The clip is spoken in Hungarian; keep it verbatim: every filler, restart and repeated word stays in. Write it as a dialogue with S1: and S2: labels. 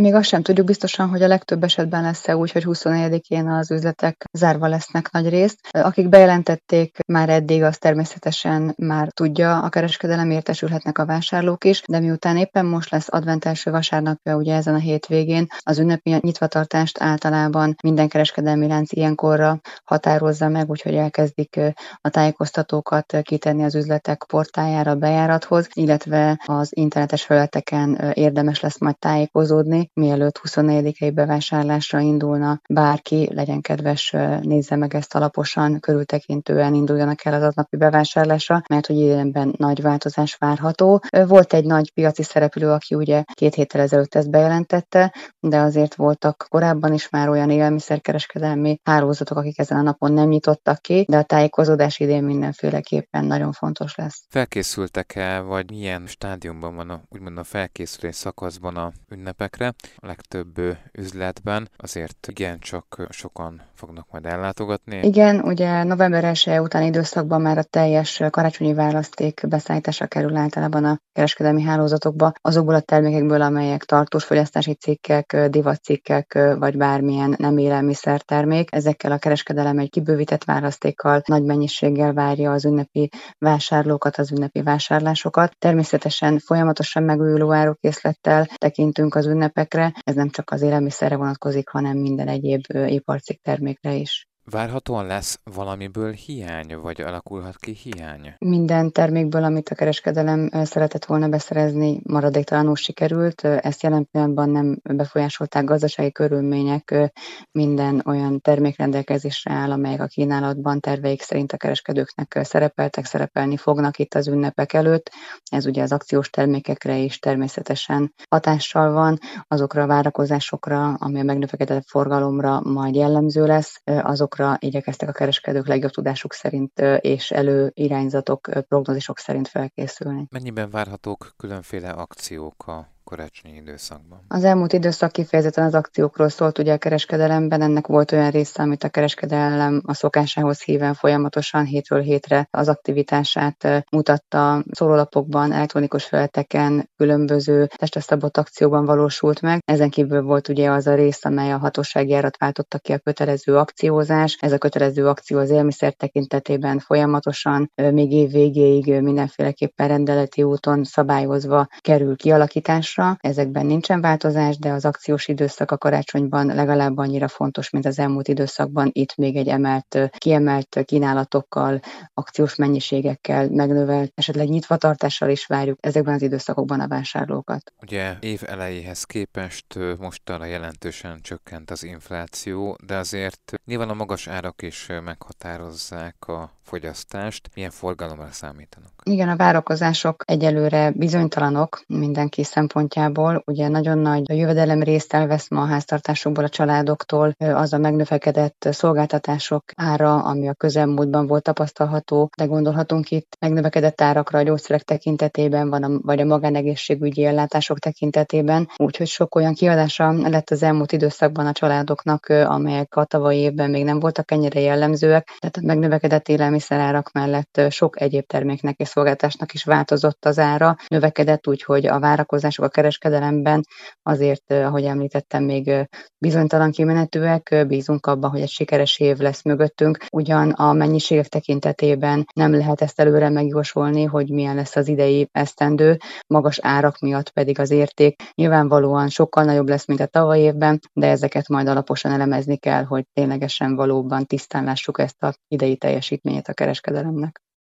S1: Még azt sem tudjuk biztosan, hogy a legtöbb esetben lesz-e úgy, hogy huszonnegyedikén az üzletek zárva lesznek nagyrészt. Akik bejelentették már eddig, az természetesen már tudja a kereskedelem, értesülhetnek a vásárlók is, de miután éppen most lesz advent első vasárnapja, ugye ezen a hétvégén, az ünnepi nyitvatartást általában minden kereskedelmi lánc ilyenkorra határozza meg, úgyhogy elkezdik a tájékoztatókat kitenni az üzletek portájára, a bejárathoz, illetve az internetes felületeken érdemes lesz majd tájékozódni, mielőtt huszonnegyedikei bevásárlásra indulna bárki, legyen kedves, nézze meg ezt alaposan, körültekintően induljanak el az aznapi bevásárlásra, mert hogy idénben nagy változás várható. Volt egy nagy piaci szereplő, aki ugye két héttel ezelőtt ezt bejelentette, de azért voltak korábban is már olyan élelmiszerkereskedelmi hálózatok, akik ezen a napon nem nyitottak ki, de a tájékozódás idén mindenféleképpen nagyon fontos lesz.
S2: Felkészültek-e, vagy milyen stádiumban van a, úgymond a felkészülés szakaszban a ünnepekre? A legtöbb üzletben azért igencsak sokan fognak majd ellátogatni.
S1: Igen, ugye november elseje utáni időszakban már a teljes karácsonyi választék beszállításra kerül általában a kereskedelmi hálózatokba, azokból a termékekből, amelyek tartós fogyasztási cikkek, divatcikkek, vagy bármilyen nem élelmiszertermék. Ezekkel a kereskedelem egy kibővített választékkal, nagy mennyiséggel várja az ünnepi vásárlókat, az ünnepi vásárlásokat. Természetesen folyamatosan megújuló árukészlettel tekintünk az ünnepekre. Ez nem csak az élelmiszerre vonatkozik, hanem minden egyéb iparcikk termékre is.
S2: Várhatóan lesz valamiből hiány, vagy alakulhat ki hiány?
S1: Minden termékből, amit a kereskedelem szeretett volna beszerezni, maradéktalanul sikerült. Ezt jelen pillanatban nem befolyásolták gazdasági körülmények, minden olyan termék rendelkezésre áll, amelyek a kínálatban terveik szerint a kereskedőknek szerepeltek, szerepelni fognak itt az ünnepek előtt. Ez ugye az akciós termékekre is természetesen hatással van, azokra a várakozásokra, ami a megnövekedett forgalomra majd jellemző lesz, azok igyekeztek a kereskedők legjobb tudásuk szerint és előirányzatok, prognózisok szerint felkészülni.
S2: Mennyiben várhatók különféle akciók a karácsonyi időszakban?
S1: Az elmúlt időszak kifejezetten az akciókról szólt ugye a kereskedelemben, ennek volt olyan része, amit a kereskedelem a szokásához híven folyamatosan hétről hétre az aktivitását mutatta, szórólapokban, elektronikus felületeken, különböző testre szabott akcióban valósult meg. Ezen kívül volt ugye az a rész, amely a hatósági árat váltotta ki, a kötelező akciózás. Ez a kötelező akció az élelmiszer tekintetében folyamatosan még év végéig mindenféleképpen rendeleti úton szabályozva kerül kialakításra. Ezekben nincsen változás, de az akciós időszak a karácsonyban legalább annyira fontos, mint az elmúlt időszakban. Itt még egy emelt, kiemelt kínálatokkal, akciós mennyiségekkel, megnövelt, esetleg nyitvatartással is várjuk ezekben az időszakokban a vásárlókat.
S2: Ugye év elejéhez képest mostanra jelentősen csökkent az infláció, de azért nyilván a magas árak is meghatározzák a fogyasztást. Milyen forgalomra számítanak?
S1: Igen, a várakozások egyelőre bizonytalanok mindenki szempontjából. Ugye nagyon nagy jövedelem részt elvesz ma a háztartásokból, a családoktól az a megnövekedett szolgáltatások ára, ami a közelmúltban volt tapasztalható, de gondolhatunk itt megnövekedett árakra a gyógyszerek tekintetében, van a, vagy a magánegészségügyi ellátások tekintetében. Úgyhogy sok olyan kiadása lett az elmúlt időszakban a családoknak, amelyek a tavalyi évben még nem voltak ennyire jellemzőek. Tehát a megnövekedett élelmiszerárak mellett sok egyéb terméknek és szolgáltatásnak is változott az ára, növekedett, úgyhogy a várakozások a kereskedelemben azért, ahogy említettem, még bizonytalan kimenetűek, bízunk abban, hogy egy sikeres év lesz mögöttünk. Ugyan a mennyiségek tekintetében nem lehet ezt előre megjósolni, hogy milyen lesz az idei esztendő, magas árak miatt pedig az érték nyilvánvalóan sokkal nagyobb lesz, mint a tavalyi évben, de ezeket majd alaposan elemezni kell, hogy ténylegesen valóban tisztán lássuk ezt az idei teljesítményét a kereskedelemnek.